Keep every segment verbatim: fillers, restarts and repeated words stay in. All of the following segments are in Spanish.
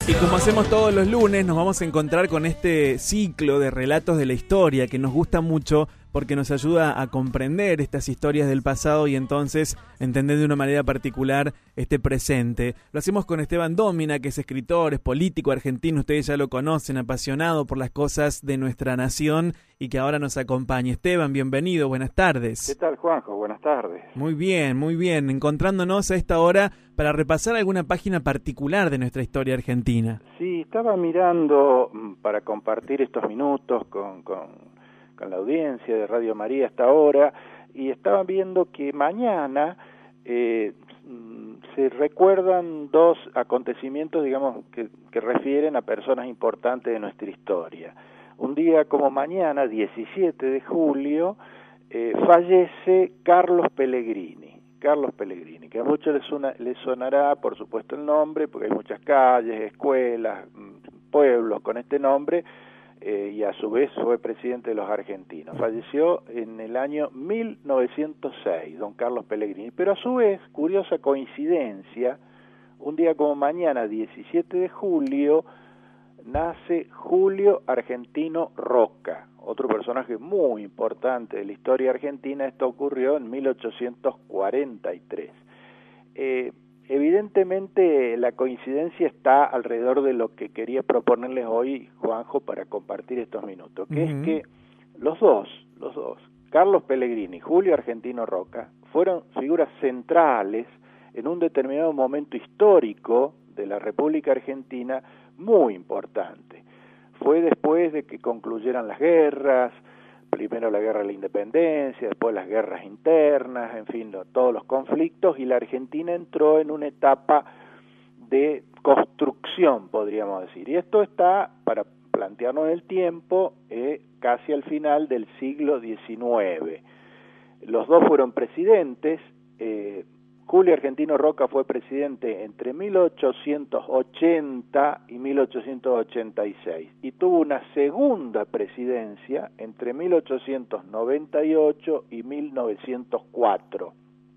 Y como hacemos todos los lunes, nos vamos a encontrar con este ciclo de relatos de la historia que nos gusta mucho porque nos ayuda a comprender estas historias del pasado y entonces entender de una manera particular este presente. Lo hacemos con Esteban Dómina, que es escritor, es político argentino, ustedes ya lo conocen, apasionado por las cosas de nuestra nación y que ahora nos acompaña. Esteban, bienvenido, buenas tardes. ¿Qué tal, Juanjo? Buenas tardes. Muy bien, muy bien, encontrándonos a esta hora para repasar alguna página particular de nuestra historia argentina. Sí, estaba mirando para compartir estos minutos con, con, con la audiencia de Radio María hasta ahora y estaba viendo que mañana eh, se recuerdan dos acontecimientos, digamos, que, que refieren a personas importantes de nuestra historia. Un día como mañana, diecisiete de julio, eh, fallece Carlos Pellegrini. Carlos Pellegrini, que a muchos les, suena, les sonará, por supuesto, el nombre, porque hay muchas calles, escuelas, pueblos con este nombre, eh, y a su vez fue presidente de los argentinos. Falleció en el año mil novecientos seis, don Carlos Pellegrini, pero a su vez, curiosa coincidencia, un día como mañana, diecisiete de julio, nace Julio Argentino Roca, otro personaje muy importante de la historia argentina. Esto ocurrió en mil ochocientos cuarenta y tres. Eh, evidentemente la coincidencia está alrededor de lo que quería proponerles hoy, Juanjo, para compartir estos minutos, que uh-huh. es que los dos, los dos, Carlos Pellegrini y Julio Argentino Roca, fueron figuras centrales en un determinado momento histórico de la República Argentina muy importante. Fue después de que concluyeran las guerras, primero la guerra de la independencia, después las guerras internas, en fin, lo, todos los conflictos, y la Argentina entró en una etapa de construcción, podríamos decir. Y esto está, para plantearnos el tiempo, eh, casi al final del siglo diecinueve. Los dos fueron presidentes. eh, Julio Argentino Roca fue presidente entre mil ochocientos ochenta y mil ochocientos ochenta y seis y tuvo una segunda presidencia entre mil ochocientos noventa y ocho y mil novecientos cuatro.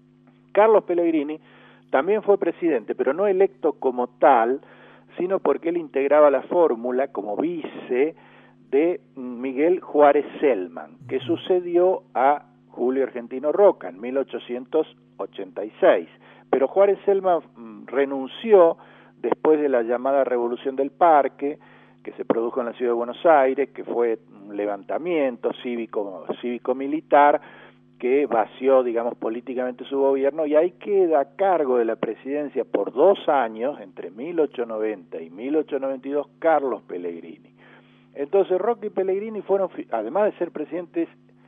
Carlos Pellegrini también fue presidente, pero no electo como tal, sino porque él integraba la fórmula como vice de Miguel Juárez Celman, que sucedió a Julio Argentino Roca en mil ochocientos ochenta y seis, pero Juárez Celman renunció después de la llamada Revolución del Parque, que se produjo en la ciudad de Buenos Aires, que fue un levantamiento cívico, cívico-militar que vació, digamos, políticamente su gobierno, y ahí queda a cargo de la presidencia por dos años, entre mil ochocientos noventa y mil ochocientos noventa y dos, Carlos Pellegrini. Entonces Roca y Pellegrini fueron, además de ser presidentes,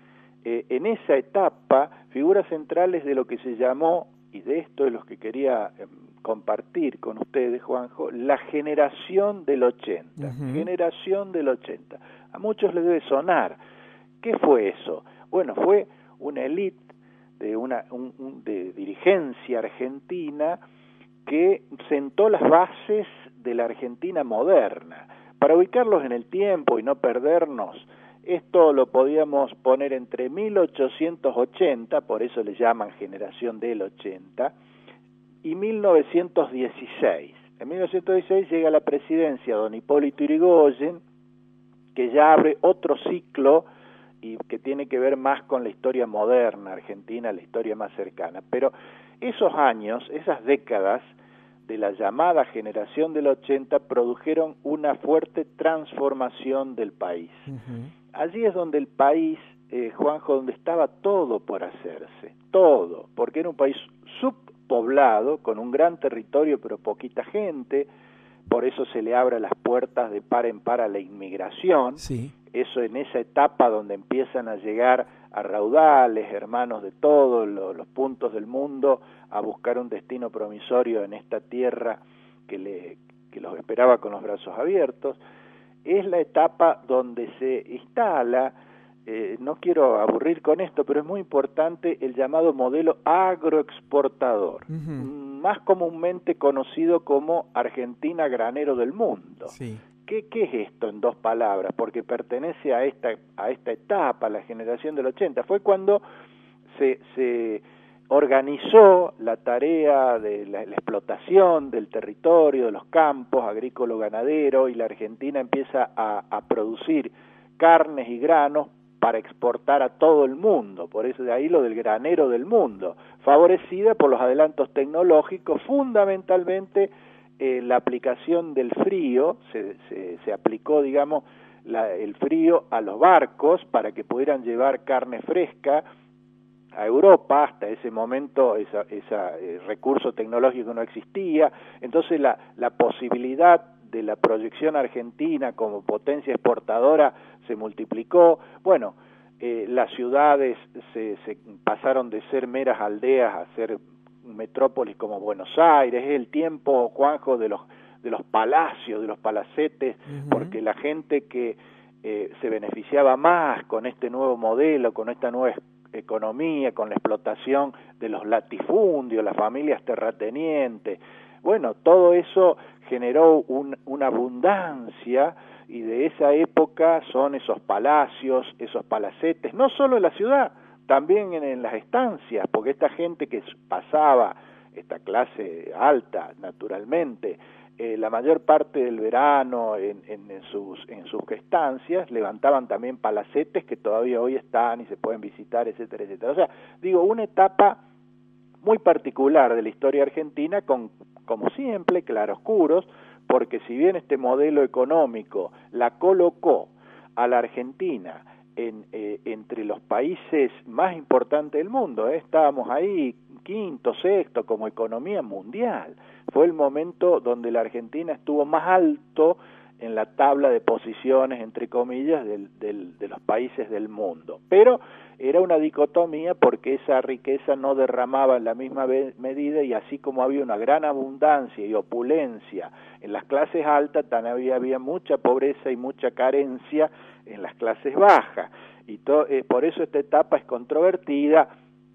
Eh, en esa etapa, figuras centrales de lo que se llamó, y de esto es lo que quería eh, compartir con ustedes, Juanjo, la generación del ochenta. Uh-huh. Generación del ochenta. A muchos les debe sonar. ¿Qué fue eso? Bueno, fue una élite de, una, un, un, de dirigencia argentina que sentó las bases de la Argentina moderna. Para ubicarlos en el tiempo y no perdernos, esto lo podíamos poner entre mil ochocientos ochenta, por eso le llaman generación del ochenta, y mil novecientos dieciséis. En mil novecientos dieciséis llega a la presidencia don Hipólito Yrigoyen, que ya abre otro ciclo y que tiene que ver más con la historia moderna argentina, la historia más cercana. Pero esos años, esas décadas de la llamada generación del ochenta produjeron una fuerte transformación del país. Uh-huh. Allí es donde el país, eh, Juanjo, donde estaba todo por hacerse, todo, porque era un país subpoblado, con un gran territorio pero poquita gente, por eso se le abre las puertas de par en par a la inmigración. Sí. Eso en esa etapa donde empiezan a llegar a raudales, hermanos de todos los, los puntos del mundo, a buscar un destino promisorio en esta tierra que, le, que los esperaba con los brazos abiertos. Es la etapa donde se instala, eh, no quiero aburrir con esto, pero es muy importante el llamado modelo agroexportador, uh-huh. más comúnmente conocido como Argentina granero del mundo. Sí. ¿Qué, ¿Qué es esto en dos palabras? Porque pertenece a esta, a esta etapa, la generación del ochenta. Fue cuando se, se organizó la tarea de la, la explotación del territorio, de los campos agrícola-ganadero, y la Argentina empieza a, a producir carnes y granos para exportar a todo el mundo, por eso de ahí lo del granero del mundo, favorecida por los adelantos tecnológicos, fundamentalmente eh, la aplicación del frío, se, se, se aplicó, digamos, la, el frío a los barcos para que pudieran llevar carne fresca a Europa. Hasta ese momento ese eh, recurso tecnológico no existía, entonces la, la posibilidad de la proyección argentina como potencia exportadora se multiplicó. Bueno, eh, las ciudades se, se pasaron de ser meras aldeas a ser metrópolis como Buenos Aires. Es el tiempo, Juanjo, de los de los palacios, de los palacetes, uh-huh. porque la gente que eh, se beneficiaba más con este nuevo modelo, con esta nueva economía, con la explotación de los latifundios, las familias terratenientes. Bueno, todo eso generó un, una abundancia, y de esa época son esos palacios, esos palacetes, no solo en la ciudad, también en, en las estancias, porque esta gente que pasaba, esta clase alta, naturalmente, eh, la mayor parte del verano en, en, en, sus, en sus estancias, levantaban también palacetes que todavía hoy están y se pueden visitar, etcétera, etcétera. O sea, digo, una etapa muy particular de la historia argentina, con, como siempre, claroscuros, porque si bien este modelo económico la colocó a la Argentina en, eh, entre los países más importantes del mundo, ¿eh? estábamos ahí quinto, sexto como economía mundial, fue el momento donde la Argentina estuvo más alto en la tabla de posiciones, entre comillas, del, del, de los países del mundo. Pero era una dicotomía porque esa riqueza no derramaba en la misma medida, y así como había una gran abundancia y opulencia en las clases altas, también había, había mucha pobreza y mucha carencia en las clases bajas. Y to, eh, por eso esta etapa es controvertida.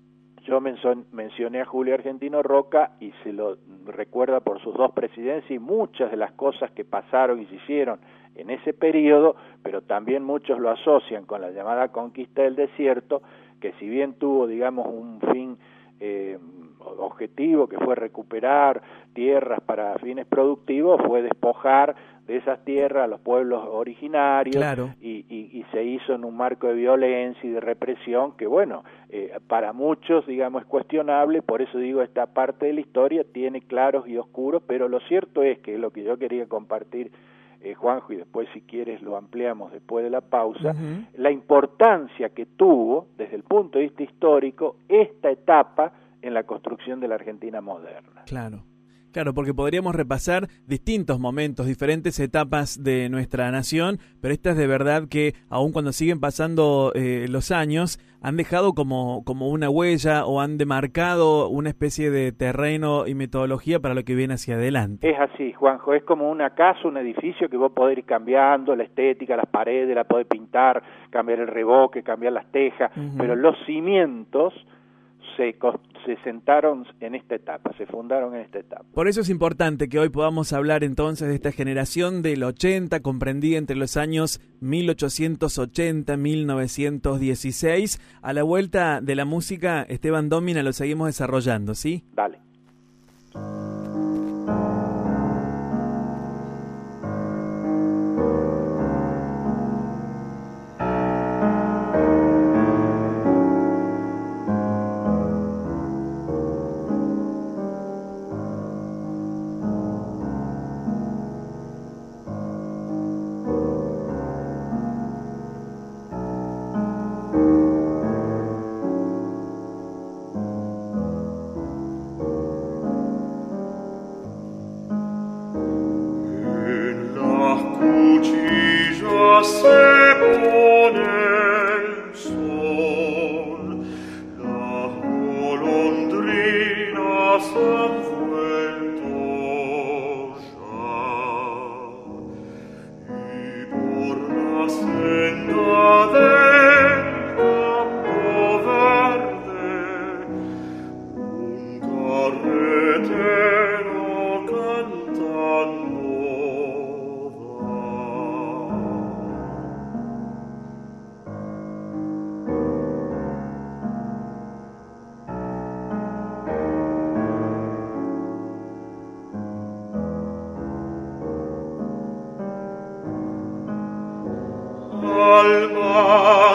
Yo menson, mencioné a Julio Argentino Roca y se lo recuerda por sus dos presidencias y muchas de las cosas que pasaron y se hicieron en ese periodo, pero también muchos lo asocian con la llamada conquista del desierto, que si bien tuvo, digamos, un fin eh, objetivo, que fue recuperar tierras para fines productivos, fue despojar de esas tierras a los pueblos originarios, claro. y, y, y se hizo en un marco de violencia y de represión que, bueno, eh, para muchos, digamos, es cuestionable. Por eso digo, esta parte de la historia tiene claros y oscuros, pero lo cierto es que lo que yo quería compartir, eh, Juanjo, y después si quieres lo ampliamos después de la pausa, uh-huh. la importancia que tuvo desde el punto de vista histórico esta etapa en la construcción de la Argentina moderna. Claro. Claro, porque podríamos repasar distintos momentos, diferentes etapas de nuestra nación, pero estas de verdad que, aun cuando siguen pasando eh, los años, han dejado como, como una huella o han demarcado una especie de terreno y metodología para lo que viene hacia adelante. Es así, Juanjo, es como una casa, un edificio que vos podés ir cambiando, la estética, las paredes, la podés pintar, cambiar el revoque, cambiar las tejas, uh-huh. pero los cimientos Se, se sentaron en esta etapa, se fundaron en esta etapa. Por eso es importante que hoy podamos hablar entonces de esta generación del ochenta, comprendida entre los años mil ochocientos ochenta y mil novecientos dieciséis. A la vuelta de la música, Esteban Dómina, lo seguimos desarrollando, ¿sí? Dale.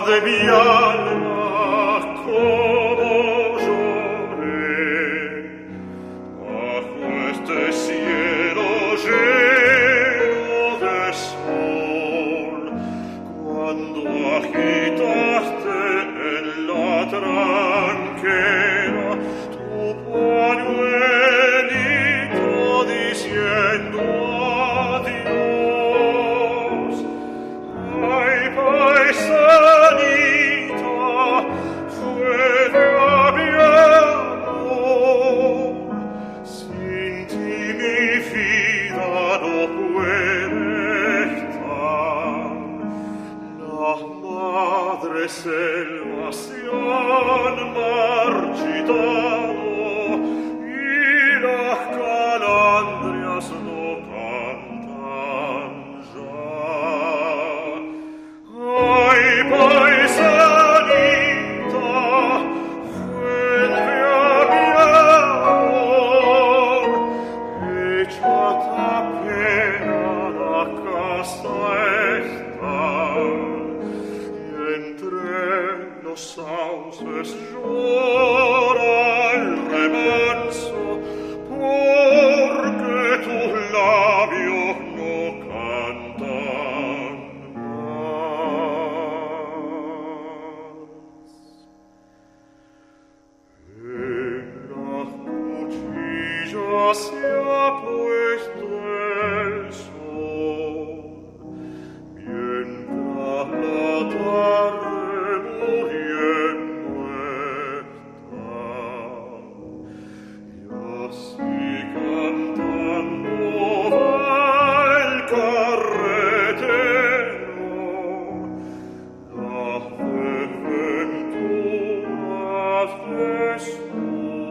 de mi alma como lloré bajo este cielo lleno de sol, cuando agitaste en la tranquera tu pañuelito diciendo adiós. Ay, paisanita, fuera mi amor, sin ti mi vida no puede estar. Las madres selvas se han marchitado y las calandrias no cantan ya. Ay, paisanita, vuelve a mi amor, échate a pena, la casa está, y entre los sauces llora el remanso, porque tus labios no cantan más. En las cuchillas se ha puesto el sol, mientras la tarde muriendo está, y así cantando va el carretero las desventuras de su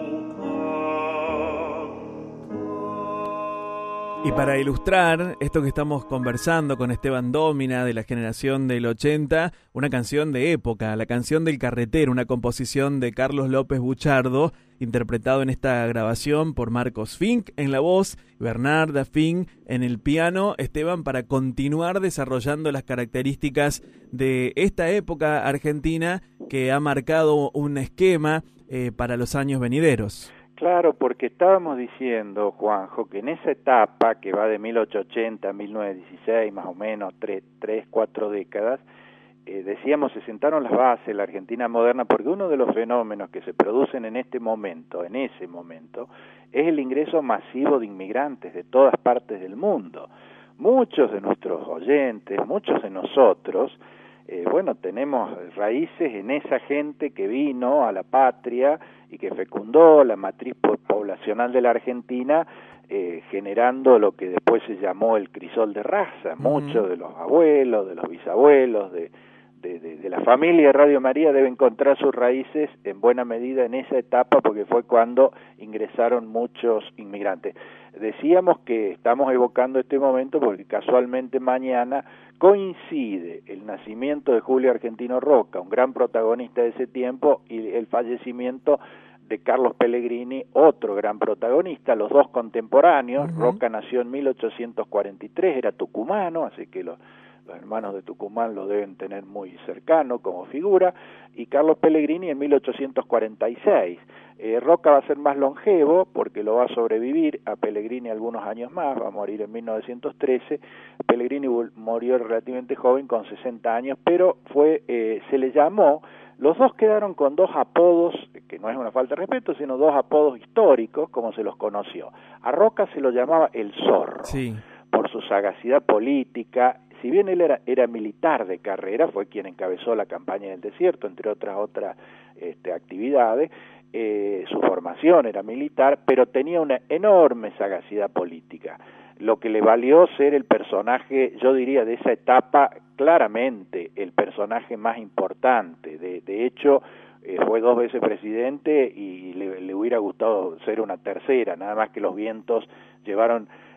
cantar. Y para ilustrar esto que estamos conversando con Esteban Dómina de la generación del ochenta, una canción de época, la canción del carretero, una composición de Carlos López Buchardo, interpretado en esta grabación por Marcos Fink en la voz, Bernarda Fink en el piano. Esteban, para continuar desarrollando las características de esta época argentina que ha marcado un esquema eh, para los años venideros. Claro, porque estábamos diciendo, Juanjo, que en esa etapa que va de mil ochocientos ochenta a mil novecientos dieciséis, más o menos, tres, tres cuatro décadas, eh, decíamos, se sentaron las bases de la Argentina moderna, porque uno de los fenómenos que se producen en este momento, en ese momento, es el ingreso masivo de inmigrantes de todas partes del mundo. Muchos de nuestros oyentes, muchos de nosotros, eh, bueno, tenemos raíces en esa gente que vino a la patria y que fecundó la matriz poblacional de la Argentina, eh, generando lo que después se llamó el crisol de raza. Uh-huh. Muchos de los abuelos, de los bisabuelos, de, de, de, de la familia de Radio María debe encontrar sus raíces en buena medida en esa etapa, porque fue cuando ingresaron muchos inmigrantes. Decíamos que estamos evocando este momento porque casualmente mañana coincide el nacimiento de Julio Argentino Roca, un gran protagonista de ese tiempo, y el fallecimiento de Carlos Pellegrini, otro gran protagonista, los dos contemporáneos. Uh-huh. Roca nació en mil ochocientos cuarenta y tres, era tucumano, así que los, los hermanos de Tucumán lo deben tener muy cercano como figura, y Carlos Pellegrini en mil ochocientos cuarenta y seis. Eh, Roca va a ser más longevo porque lo va a sobrevivir a Pellegrini algunos años más, va a morir en mil novecientos trece. Pellegrini murió relativamente joven, con sesenta años, pero fue eh, se le llamó, los dos quedaron con dos apodos, que no es una falta de respeto, sino dos apodos históricos, como se los conoció. A Roca se lo llamaba el Zorro, sí, por su sagacidad política. Si bien él era, era militar de carrera, fue quien encabezó la campaña del desierto, entre otras otras este, actividades. Eh, su formación era militar, pero tenía una enorme sagacidad política, lo que le valió ser el personaje, yo diría, de esa etapa, claramente el personaje más importante. De, de hecho, eh, fue dos veces presidente y le, le hubiera gustado ser una tercera, nada más que los vientos llevaron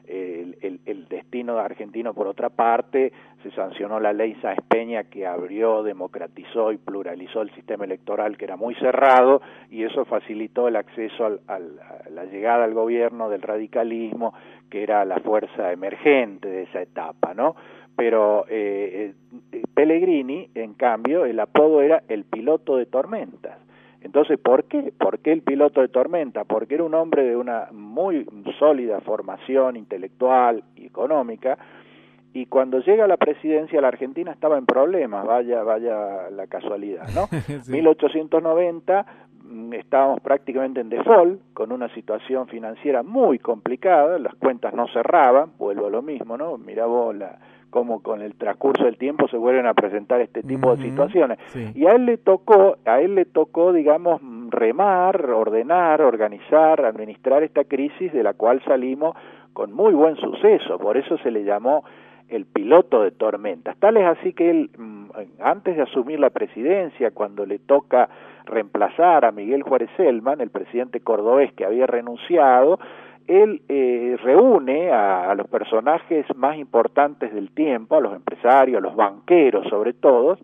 el, el, el destino argentino por otra parte. Se sancionó la ley Sáenz Peña, que abrió, democratizó y pluralizó el sistema electoral, que era muy cerrado, y eso facilitó el acceso al, al, a la llegada al gobierno del radicalismo, que era la fuerza emergente de esa etapa, ¿no? Pero eh, eh, Pellegrini, en cambio, el apodo era el piloto de tormentas. Entonces, ¿por qué? ¿Por qué el piloto de tormenta? Porque era un hombre de una muy sólida formación intelectual y económica, y cuando llega a la presidencia la Argentina estaba en problemas, vaya vaya la casualidad, ¿no? Sí. mil ochocientos noventa estábamos prácticamente en default, con una situación financiera muy complicada, las cuentas no cerraban, vuelvo a lo mismo, ¿no? Mirá vos la... cómo con el transcurso del tiempo se vuelven a presentar este tipo uh-huh. de situaciones. Sí. Y a él le tocó, a él le tocó, digamos, remar, ordenar, organizar, administrar esta crisis de la cual salimos con muy buen suceso. Por eso se le llamó el piloto de tormentas. Tal es así que él, antes de asumir la presidencia, cuando le toca reemplazar a Miguel Juárez Celman, el presidente cordobés que había renunciado, él eh, reúne a, a los personajes más importantes del tiempo, a los empresarios, a los banqueros sobre todo,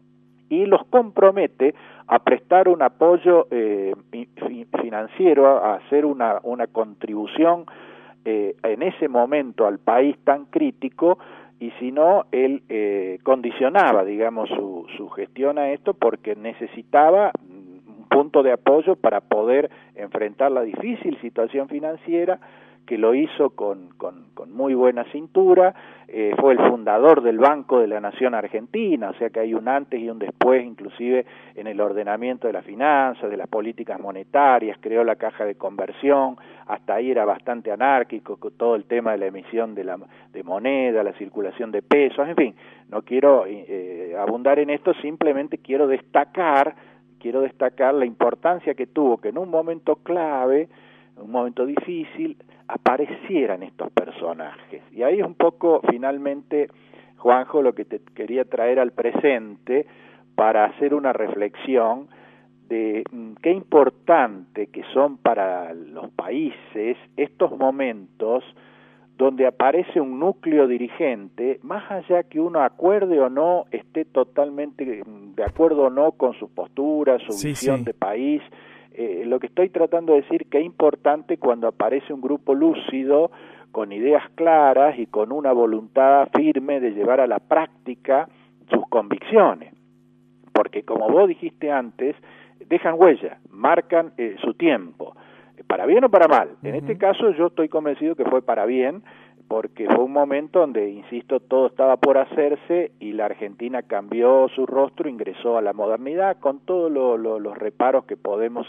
y los compromete a prestar un apoyo eh, financiero, a hacer una, una contribución eh, en ese momento al país tan crítico, y si no, él eh, condicionaba, digamos, su, su gestión a esto porque necesitaba un punto de apoyo para poder enfrentar la difícil situación financiera, que lo hizo con, con, con muy buena cintura. Eh, fue el fundador del Banco de la Nación Argentina, o sea que hay un antes y un después, inclusive en el ordenamiento de las finanzas, de las políticas monetarias, creó la caja de conversión, hasta ahí era bastante anárquico con todo el tema de la emisión de, la, de moneda, la circulación de pesos, en fin, no quiero eh, abundar en esto, simplemente quiero destacar, quiero destacar la importancia que tuvo que en un momento clave, un momento difícil, aparecieran estos personajes. Y ahí es un poco, finalmente, Juanjo, lo que te quería traer al presente para hacer una reflexión de qué importante que son para los países estos momentos donde aparece un núcleo dirigente, más allá que uno acuerde o no, esté totalmente de acuerdo o no con su postura, su sí, visión sí. de país. Eh, lo que estoy tratando de decir que es importante cuando aparece un grupo lúcido, con ideas claras y con una voluntad firme de llevar a la práctica sus convicciones, porque como vos dijiste antes, dejan huella, marcan eh, su tiempo, para bien o para mal. Uh-huh. En este caso yo estoy convencido que fue para bien, porque fue un momento donde, insisto, todo estaba por hacerse y la Argentina cambió su rostro, ingresó a la modernidad con todos lo, lo, los reparos que podemos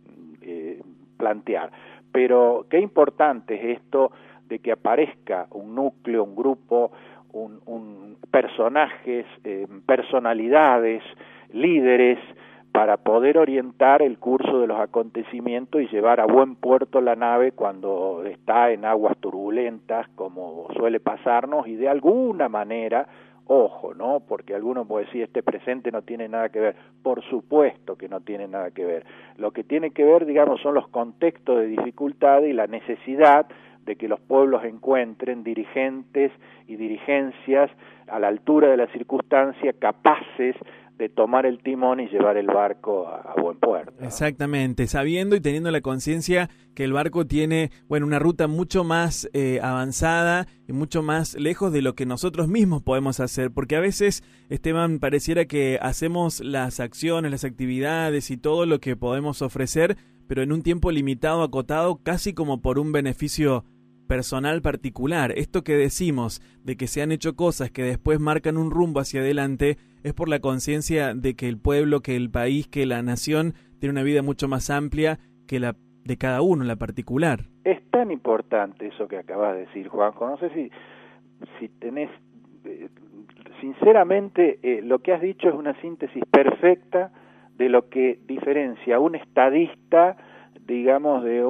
eh, plantear. Pero qué importante es esto de que aparezca un núcleo, un grupo, un, un personajes, eh, personalidades, líderes, para poder orientar el curso de los acontecimientos y llevar a buen puerto la nave cuando está en aguas turbulentas, como suele pasarnos, y de alguna manera, ojo, ¿no? Porque algunos pueden decir, este presente no tiene nada que ver. Por supuesto que no tiene nada que ver. Lo que tiene que ver, digamos, son los contextos de dificultad y la necesidad de que los pueblos encuentren dirigentes y dirigencias a la altura de la circunstancia, capaces de tomar el timón y llevar el barco a, a buen puerto, ¿no? Exactamente, sabiendo y teniendo la conciencia que el barco tiene, bueno, una ruta mucho más eh, avanzada y mucho más lejos de lo que nosotros mismos podemos hacer, porque a veces, Esteban, pareciera que hacemos las acciones, las actividades y todo lo que podemos ofrecer, pero en un tiempo limitado, acotado, casi como por un beneficio personal particular. Esto que decimos de que se han hecho cosas que después marcan un rumbo hacia adelante es por la conciencia de que el pueblo, que el país, que la nación tiene una vida mucho más amplia que la de cada uno, la particular. Es tan importante eso que acabas de decir, Juanjo. No sé si, si tenés... Eh, sinceramente, eh, lo que has dicho es una síntesis perfecta de lo que diferencia a un estadista, digamos, de un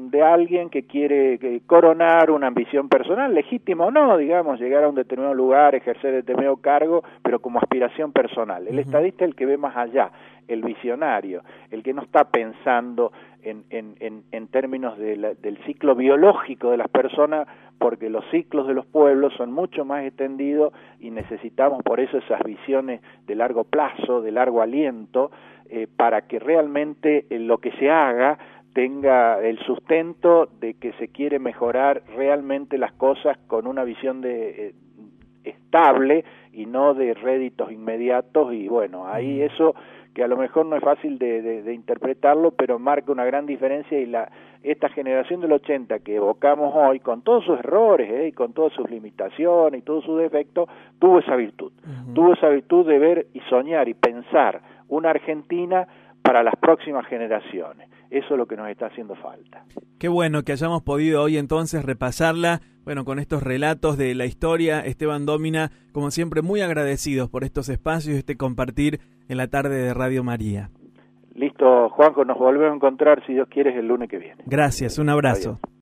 de alguien que quiere que coronar una ambición personal, legítima o no, digamos, llegar a un determinado lugar, ejercer determinado cargo, pero como aspiración personal. El uh-huh. estadista es el que ve más allá, el visionario, el que no está pensando en, en, en, en términos de la, del ciclo biológico de las personas, porque los ciclos de los pueblos son mucho más extendidos y necesitamos por eso esas visiones de largo plazo, de largo aliento, eh, para que realmente eh, lo que se haga tenga el sustento de que se quiere mejorar realmente las cosas con una visión de eh, estable y no de réditos inmediatos, y bueno, ahí eso que a lo mejor no es fácil de, de, de interpretarlo, pero marca una gran diferencia, y la esta generación del ochenta que evocamos hoy, con todos sus errores eh, y con todas sus limitaciones y todos sus defectos, tuvo esa virtud, uh-huh. tuvo esa virtud de ver y soñar y pensar una Argentina para las próximas generaciones. Eso es lo que nos está haciendo falta. Qué bueno que hayamos podido hoy entonces repasarla, bueno, con estos relatos de la historia. Esteban Dómina, como siempre, muy agradecidos por estos espacios y este compartir en la tarde de Radio María. Listo, Juanjo, nos volvemos a encontrar, si Dios quiere, el lunes que viene. Gracias, un abrazo. Adiós.